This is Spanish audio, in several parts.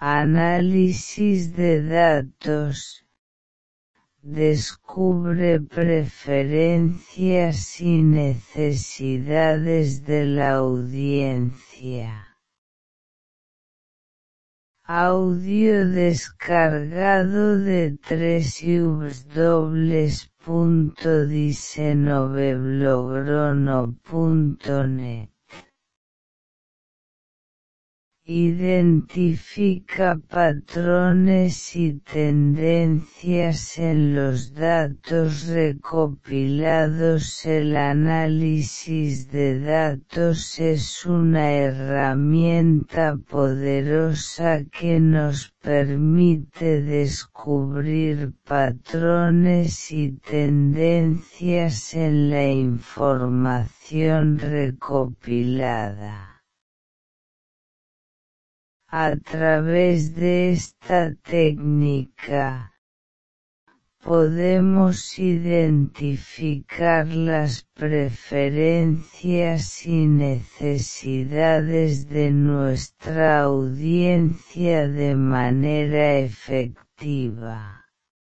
Análisis de datos. Descubre preferencias y necesidades de la audiencia. Audio descargado de www.diseñovelogrono.net. Identifica patrones y tendencias en los datos recopilados. El análisis de datos es una herramienta poderosa que nos permite descubrir patrones y tendencias en la información recopilada. A través de esta técnica, podemos identificar las preferencias y necesidades de nuestra audiencia de manera efectiva.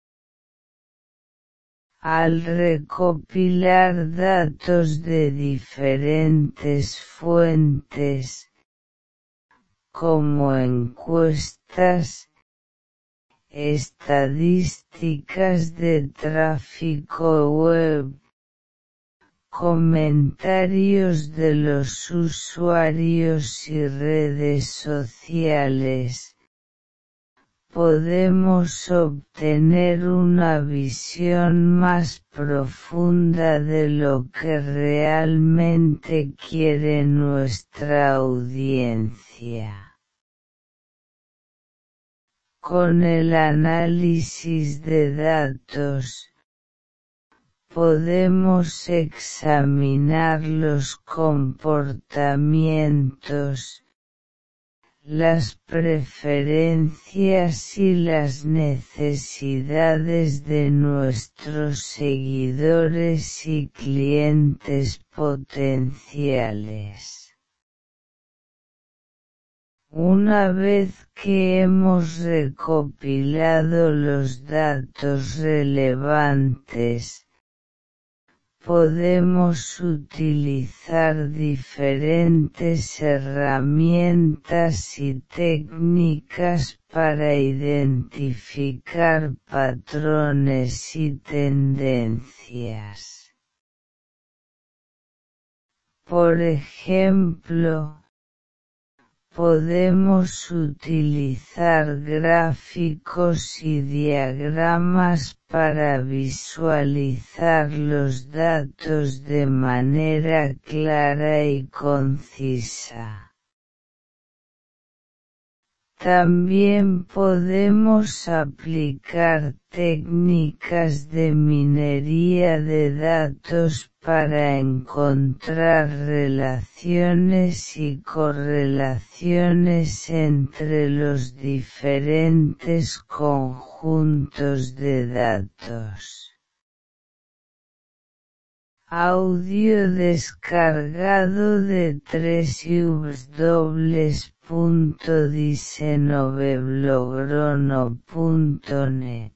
Al recopilar datos de diferentes fuentes, como encuestas, estadísticas de tráfico web, comentarios de los usuarios y redes sociales, podemos obtener una visión más profunda de lo que realmente quiere nuestra audiencia. Con el análisis de datos, podemos examinar los comportamientos, las preferencias y las necesidades de nuestros seguidores y clientes potenciales. Una vez que hemos recopilado los datos relevantes, podemos utilizar diferentes herramientas y técnicas para identificar patrones y tendencias. Por ejemplo, podemos utilizar gráficos y diagramas para visualizar los datos de manera clara y concisa. También podemos aplicar técnicas de minería de datos para encontrar relaciones y correlaciones entre los diferentes conjuntos de datos. Audio descargado de www.diseñovelogrono.net.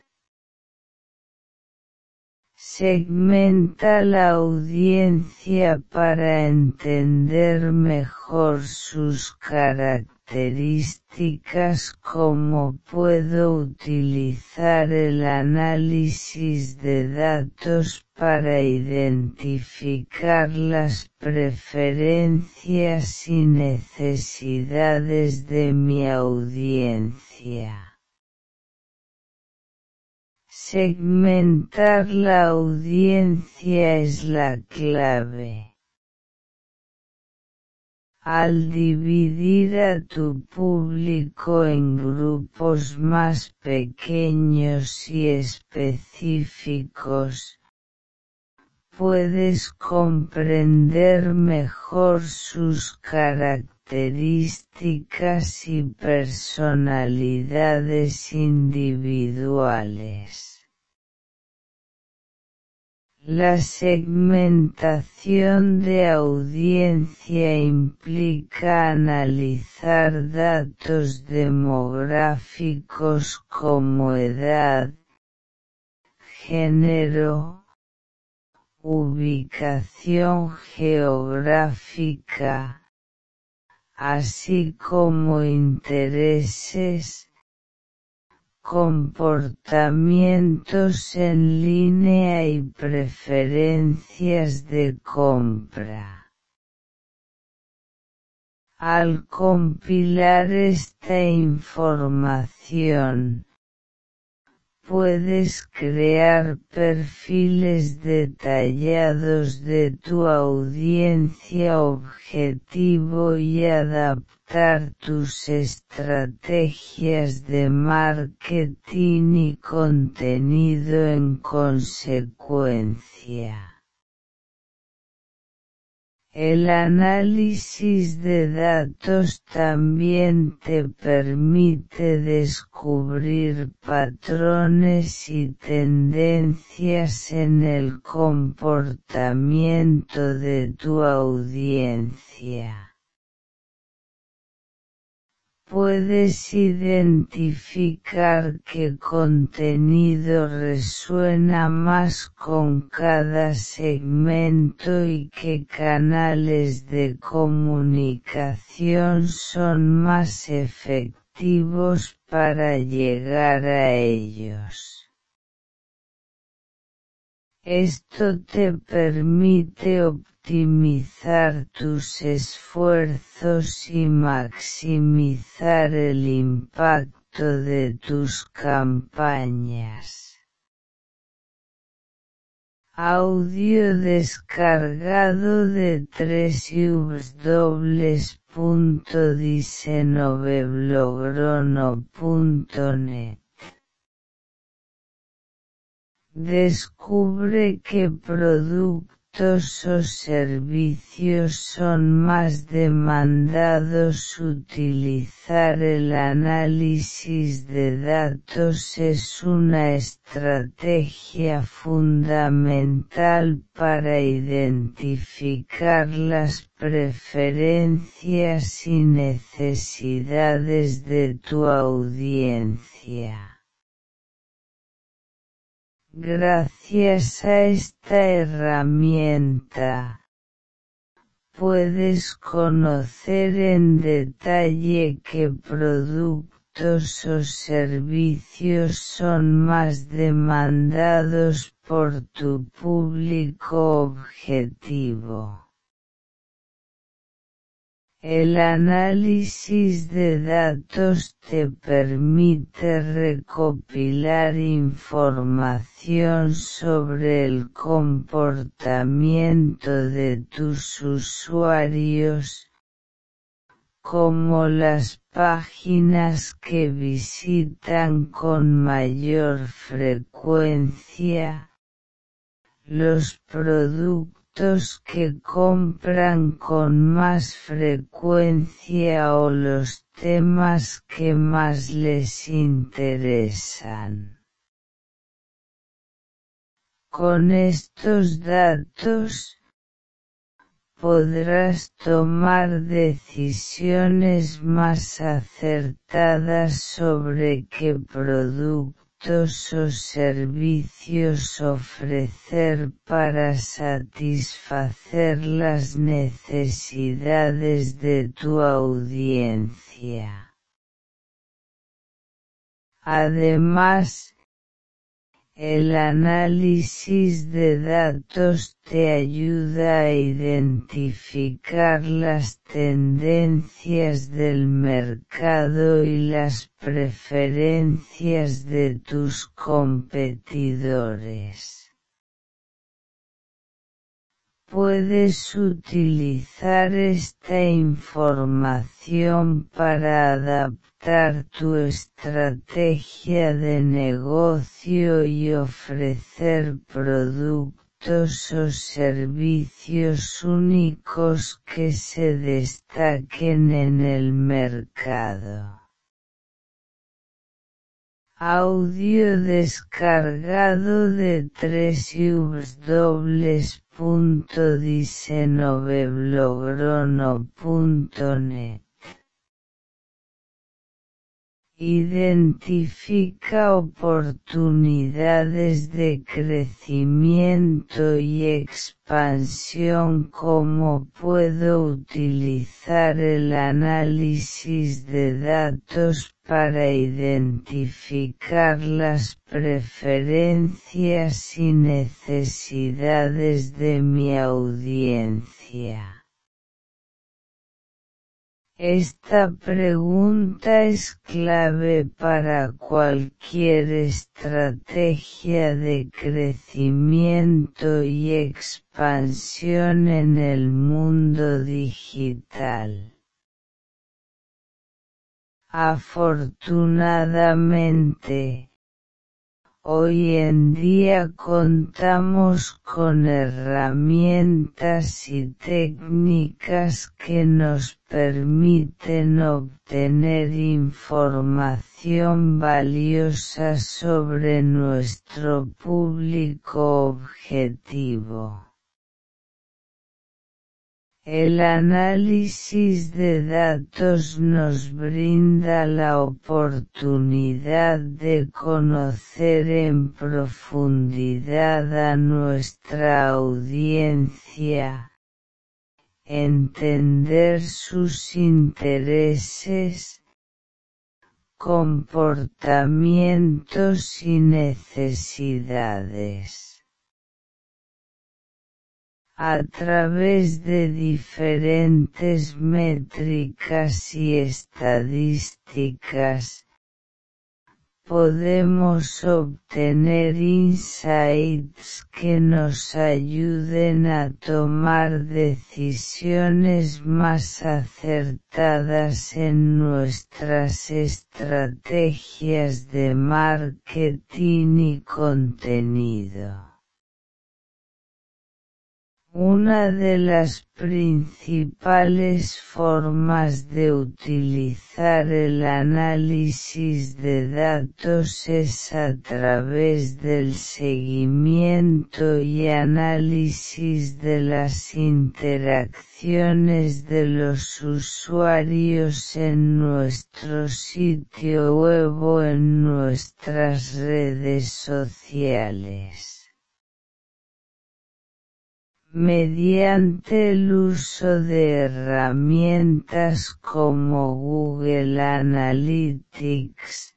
Segmenta la audiencia para entender mejor sus características. ¿Cómo puedo utilizar el análisis de datos para identificar las preferencias y necesidades de mi audiencia? Segmentar la audiencia es la clave. Al dividir a tu público en grupos más pequeños y específicos, puedes comprender mejor sus características y personalidades individuales. La segmentación de audiencia implica analizar datos demográficos como edad, género, ubicación geográfica, así como intereses, comportamientos en línea y preferencias de compra. Al compilar esta información, puedes crear perfiles detallados de tu audiencia objetivo y adaptar tus estrategias de marketing y contenido en consecuencia. El análisis de datos también te permite descubrir patrones y tendencias en el comportamiento de tu audiencia. Puedes identificar qué contenido resuena más con cada segmento y qué canales de comunicación son más efectivos para llegar a ellos. Esto te permite optimizar tus esfuerzos y maximizar el impacto de tus campañas. Audio descargado de www.diseñoveblogro.net. Descubre qué productos o servicios son más demandados. Utilizar el análisis de datos es una estrategia fundamental para identificar las preferencias y necesidades de tu audiencia. Gracias a esta herramienta, puedes conocer en detalle qué productos o servicios son más demandados por tu público objetivo. El análisis de datos te permite recopilar información sobre el comportamiento de tus usuarios, como las páginas que visitan con mayor frecuencia, los productos que compran con más frecuencia o los temas que más les interesan. Con estos datos, podrás tomar decisiones más acertadas sobre qué productos o servicios ofrecer para satisfacer las necesidades de tu audiencia. Además, el análisis de datos te ayuda a identificar las tendencias del mercado y las preferencias de tus competidores. Puedes utilizar esta información para adaptar tu estrategia de negocio y ofrecer productos o servicios únicos que se destaquen en el mercado. Audio descargado de www.diseñoveblograno.net. Identifica oportunidades de crecimiento y expansión. ¿Cómo puedo utilizar el análisis de datos para identificar las preferencias y necesidades de mi audiencia? Esta pregunta es clave para cualquier estrategia de crecimiento y expansión en el mundo digital. Afortunadamente, hoy en día contamos con herramientas y técnicas que nos permiten obtener información valiosa sobre nuestro público objetivo. El análisis de datos nos brinda la oportunidad de conocer en profundidad a nuestra audiencia, entender sus intereses, comportamientos y necesidades. A través de diferentes métricas y estadísticas, podemos obtener insights que nos ayuden a tomar decisiones más acertadas en nuestras estrategias de marketing y contenido. Una de las principales formas de utilizar el análisis de datos es a través del seguimiento y análisis de las interacciones de los usuarios en nuestro sitio web o en nuestras redes sociales. Mediante el uso de herramientas como Google Analytics,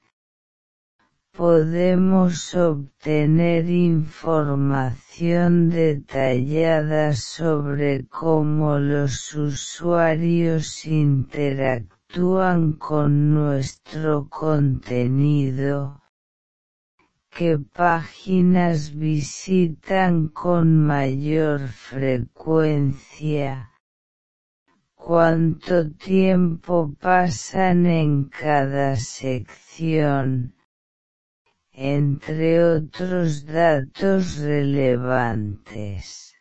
podemos obtener información detallada sobre cómo los usuarios interactúan con nuestro contenido, qué páginas visitan con mayor frecuencia, cuánto tiempo pasan en cada sección, entre otros datos relevantes.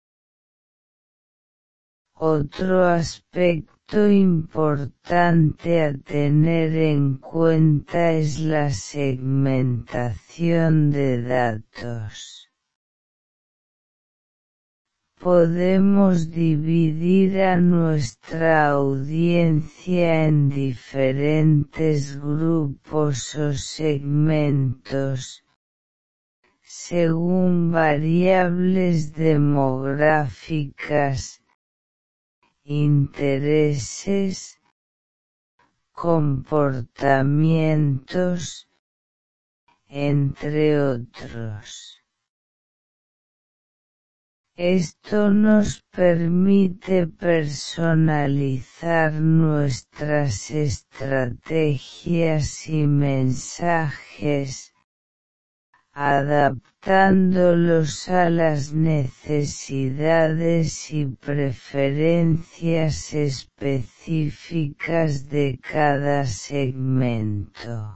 Otro aspecto importante a tener en cuenta es la segmentación de datos. Podemos dividir a nuestra audiencia en diferentes grupos o segmentos, según variables demográficas, intereses, comportamientos, entre otros. Esto nos permite personalizar nuestras estrategias y mensajes, adaptándolos a las necesidades y preferencias específicas de cada segmento.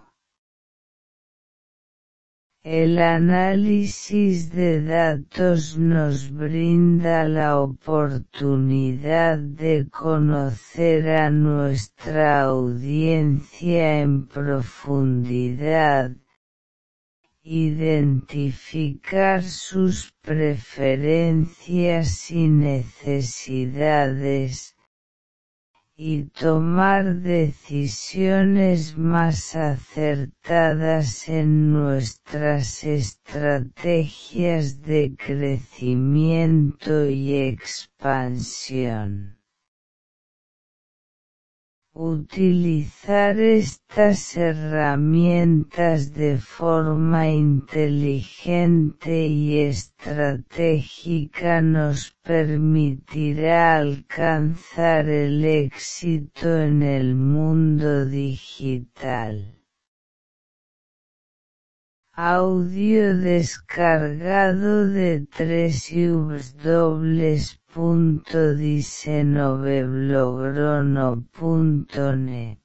El análisis de datos nos brinda la oportunidad de conocer a nuestra audiencia en profundidad, identificar sus preferencias y necesidades, y tomar decisiones más acertadas en nuestras estrategias de crecimiento y expansión. Utilizar estas herramientas de forma inteligente y estratégica nos permitirá alcanzar el éxito en el mundo digital. Audio descargado de www.diseñovelogrono.net.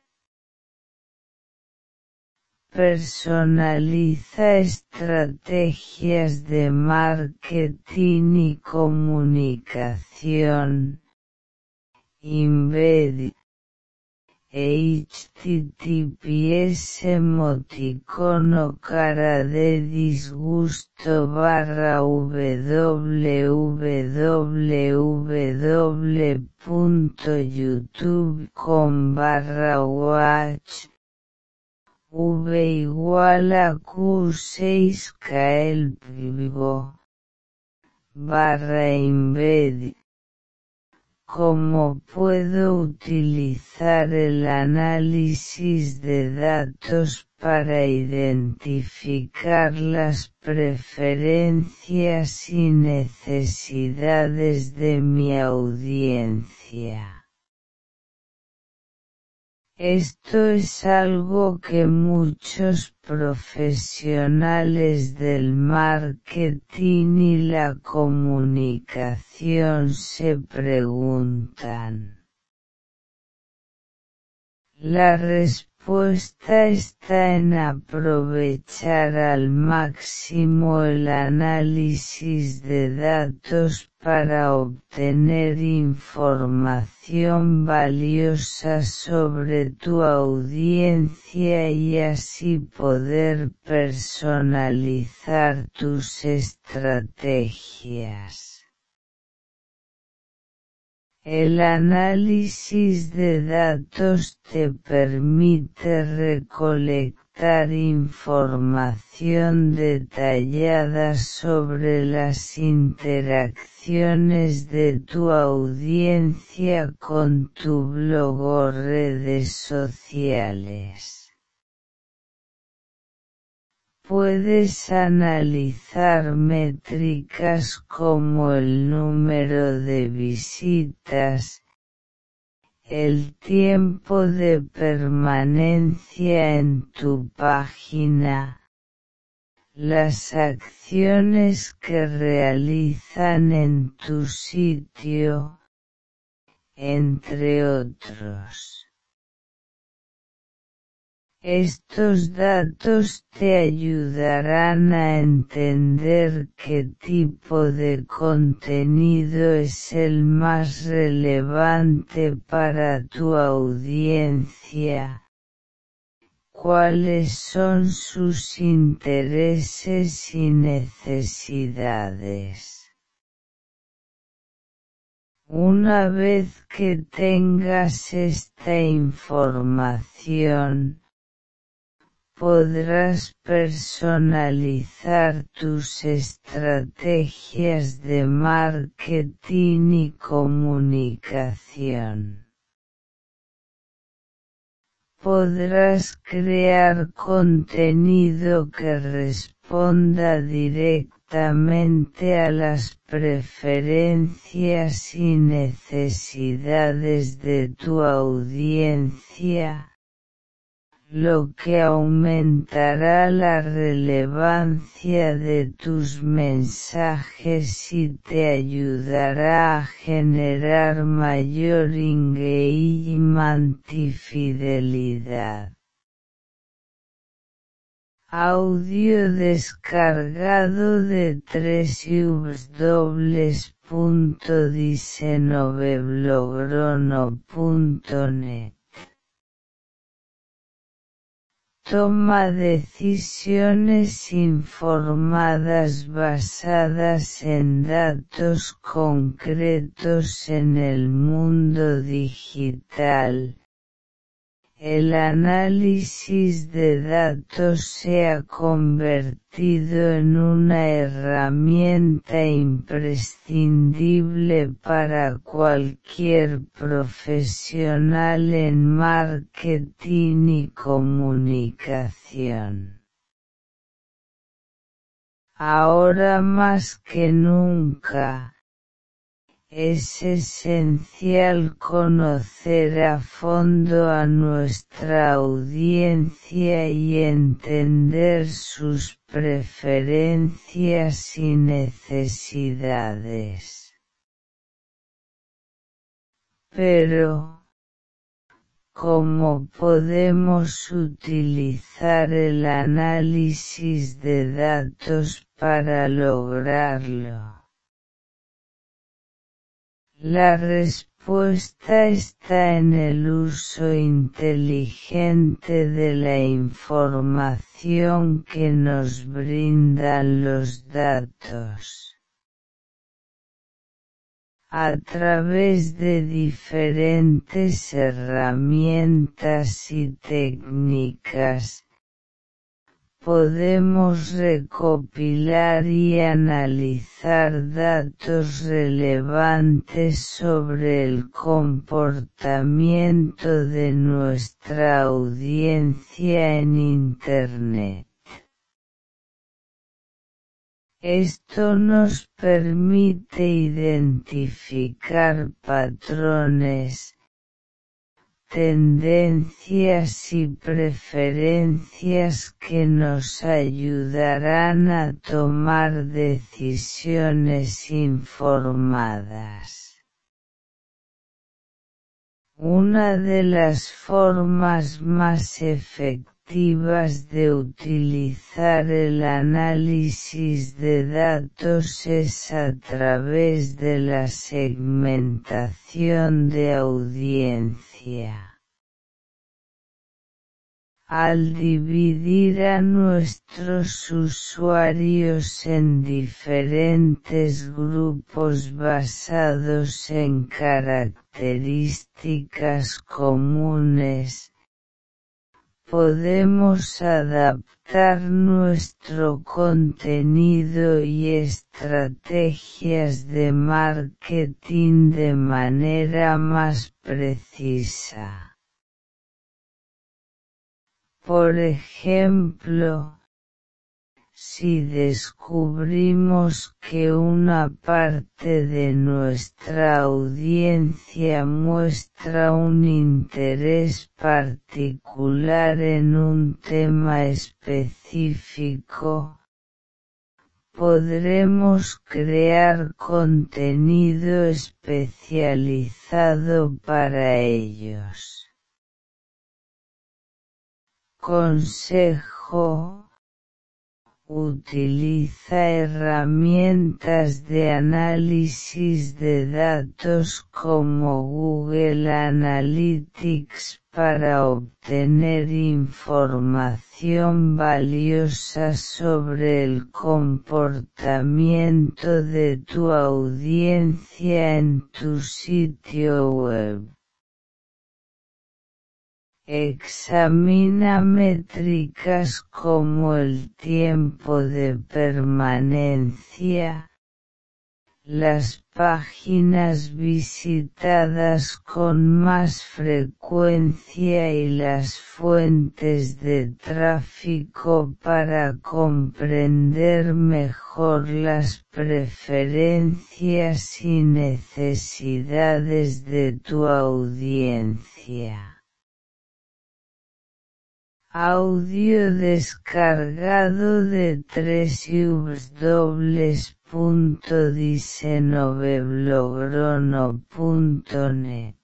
Personaliza estrategias de marketing y comunicación. Embed https emoticono cara de disgusto www.youtube.com/watch v = q6 ¿Cómo puedo utilizar el análisis de datos para identificar las preferencias y necesidades de mi audiencia? Esto es algo que muchos profesionales del marketing y la comunicación se preguntan. La respuesta está en aprovechar al máximo el análisis de datos para obtener información valiosa sobre tu audiencia y así poder personalizar tus estrategias. El análisis de datos te permite recolectar información detallada sobre las interacciones de tu audiencia con tu blog o redes sociales. Puedes analizar métricas como el número de visitas, el tiempo de permanencia en tu página, las acciones que realizan en tu sitio, entre otros. Estos datos te ayudarán a entender qué tipo de contenido es el más relevante para tu audiencia, cuáles son sus intereses y necesidades. Una vez que tengas esta información, podrás personalizar tus estrategias de marketing y comunicación. Podrás crear contenido que responda directamente a las preferencias y necesidades de tu audiencia, lo que aumentará la relevancia de tus mensajes y te ayudará a generar mayor engagement y fidelidad. Audio descargado de www.diseñovelogrono.net. toma decisiones informadas basadas en datos concretos en el mundo digital. El análisis de datos se ha convertido en una herramienta imprescindible para cualquier profesional en marketing y comunicación. Ahora más que nunca, es esencial conocer a fondo a nuestra audiencia y entender sus preferencias y necesidades. Pero, ¿cómo podemos utilizar el análisis de datos para lograrlo? La respuesta está en el uso inteligente de la información que nos brindan los datos. A través de diferentes herramientas y técnicas, podemos recopilar y analizar datos relevantes sobre el comportamiento de nuestra audiencia en Internet. Esto nos permite identificar patrones, tendencias y preferencias que nos ayudarán a tomar decisiones informadas. Una de las formas más efectivas de utilizar el análisis de datos es a través de la segmentación de audiencia. Al dividir a nuestros usuarios en diferentes grupos basados en características comunes, podemos adaptar nuestro contenido y estrategias de marketing de manera más precisa. Por ejemplo, si descubrimos que una parte de nuestra audiencia muestra un interés particular en un tema específico, podremos crear contenido especializado para ellos. Consejo: utiliza herramientas de análisis de datos como Google Analytics para obtener información valiosa sobre el comportamiento de tu audiencia en tu sitio web. Examina métricas como el tiempo de permanencia, las páginas visitadas con más frecuencia y las fuentes de tráfico para comprender mejor las preferencias y necesidades de tu audiencia. Audio descargado de www.disenoveblogrono.net.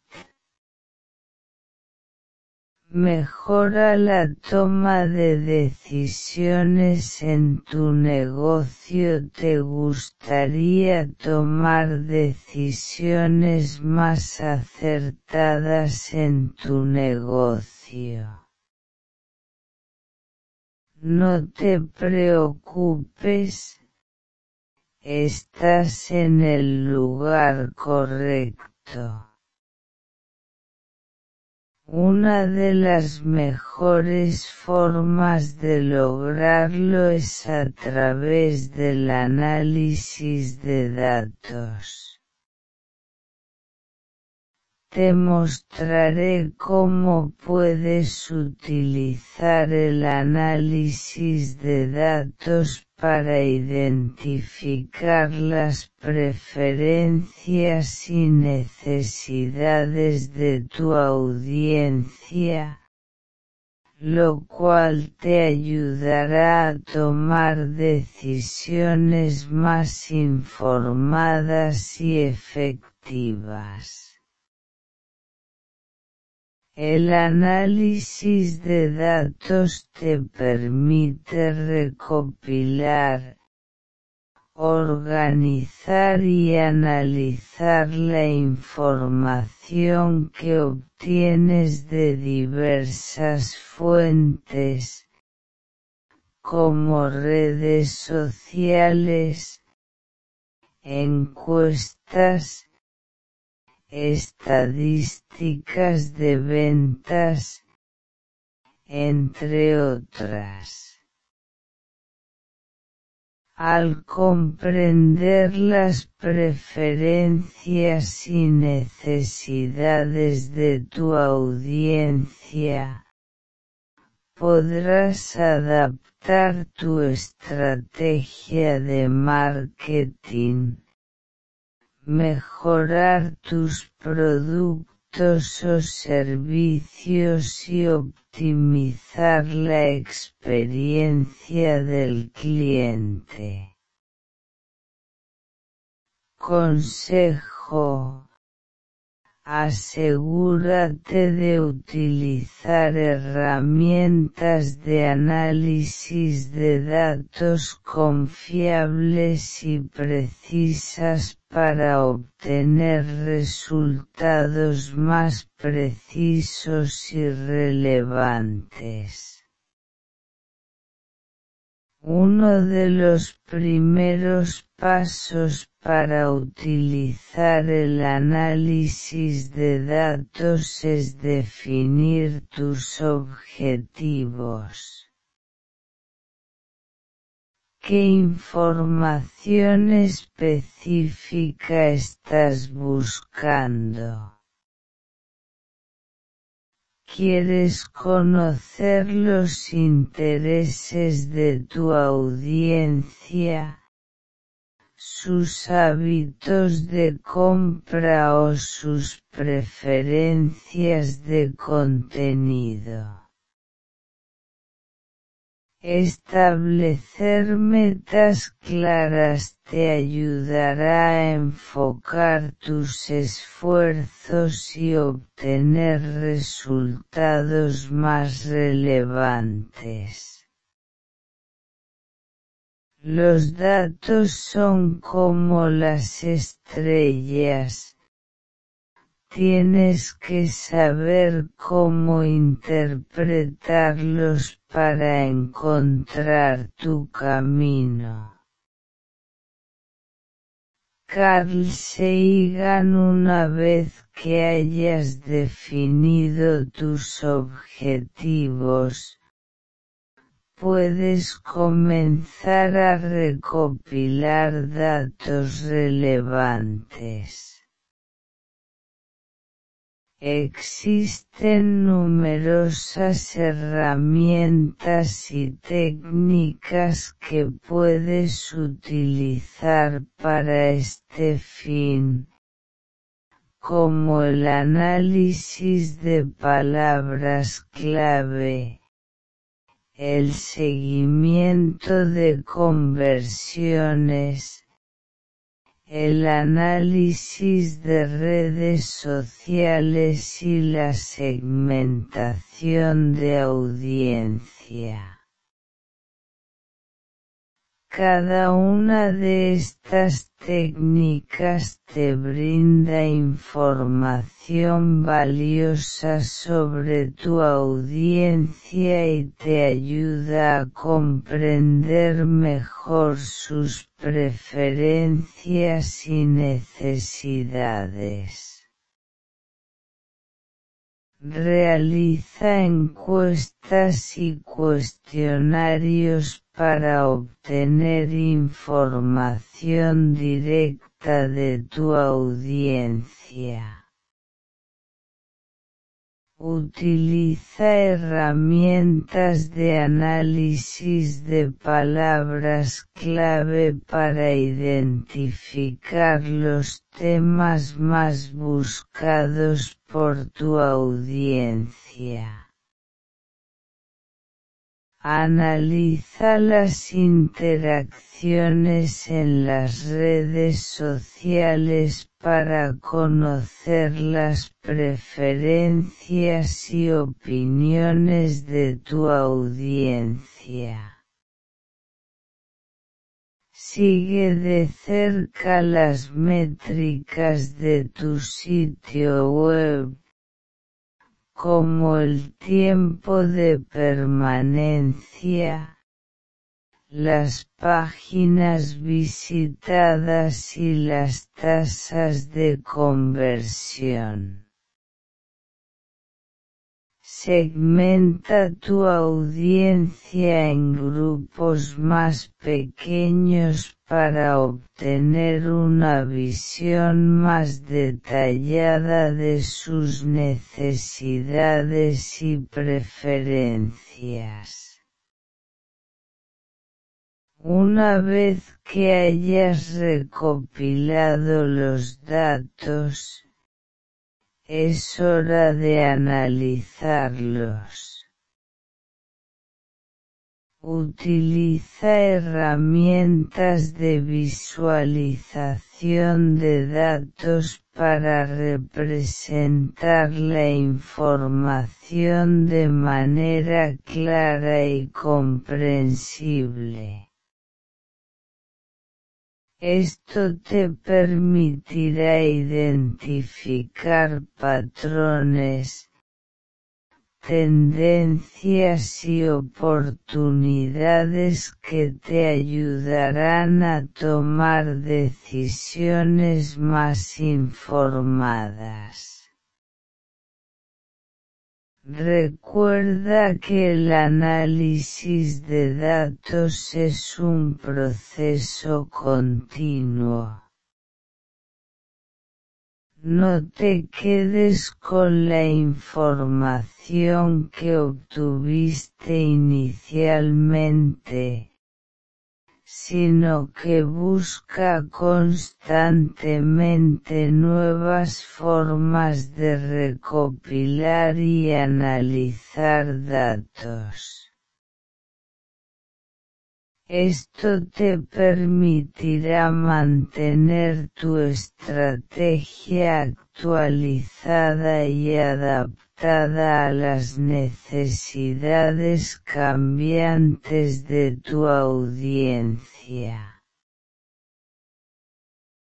Mejora la toma de decisiones en tu negocio. ¿Te gustaría tomar decisiones más acertadas en tu negocio? No te preocupes, estás en el lugar correcto. Una de las mejores formas de lograrlo es a través del análisis de datos. Te mostraré cómo puedes utilizar el análisis de datos para identificar las preferencias y necesidades de tu audiencia, lo cual te ayudará a tomar decisiones más informadas y efectivas. El análisis de datos te permite recopilar, organizar y analizar la información que obtienes de diversas fuentes, como redes sociales, encuestas, estadísticas de ventas, entre otras. Al comprender las preferencias y necesidades de tu audiencia, podrás adaptar tu estrategia de marketing, mejorar tus productos o servicios y optimizar la experiencia del cliente. Consejo: asegúrate de utilizar herramientas de análisis de datos confiables y precisas para obtener resultados más precisos y relevantes. Uno de los primeros pasos para utilizar el análisis de datos es definir tus objetivos. ¿Qué información específica estás buscando? ¿Quieres conocer los intereses de tu audiencia, sus hábitos de compra o sus preferencias de contenido? Establecer metas claras te ayudará a enfocar tus esfuerzos y obtener resultados más relevantes. Los datos son como las estrellas. Tienes que saber cómo interpretarlos para encontrar tu camino. Carl Sagan: una vez que hayas definido tus objetivos, puedes comenzar a recopilar datos relevantes. Existen numerosas herramientas y técnicas que puedes utilizar para este fin, como el análisis de palabras clave, el seguimiento de conversiones, el análisis de redes sociales y la segmentación de audiencia. Cada una de estas técnicas te brinda información valiosa sobre tu audiencia y te ayuda a comprender mejor sus preferencias y necesidades. Realiza encuestas y cuestionarios para obtener información directa de tu audiencia. Utiliza herramientas de análisis de palabras clave para identificar los temas más buscados por tu audiencia. Analiza las interacciones en las redes sociales para conocer las preferencias y opiniones de tu audiencia. Sigue de cerca las métricas de tu sitio web, como el tiempo de permanencia, las páginas visitadas y las tasas de conversión. Segmenta tu audiencia en grupos más pequeños para obtener una visión más detallada de sus necesidades y preferencias. Una vez que hayas recopilado los datos, es hora de analizarlos. Utiliza herramientas de visualización de datos para representar la información de manera clara y comprensible. Esto te permitirá identificar patrones, tendencias y oportunidades que te ayudarán a tomar decisiones más informadas. Recuerda que el análisis de datos es un proceso continuo. No te quedes con la información que obtuviste inicialmente, sino que busca constantemente nuevas formas de recopilar y analizar datos. Esto te permitirá mantener tu estrategia actualizada y adaptada a las necesidades cambiantes de tu audiencia.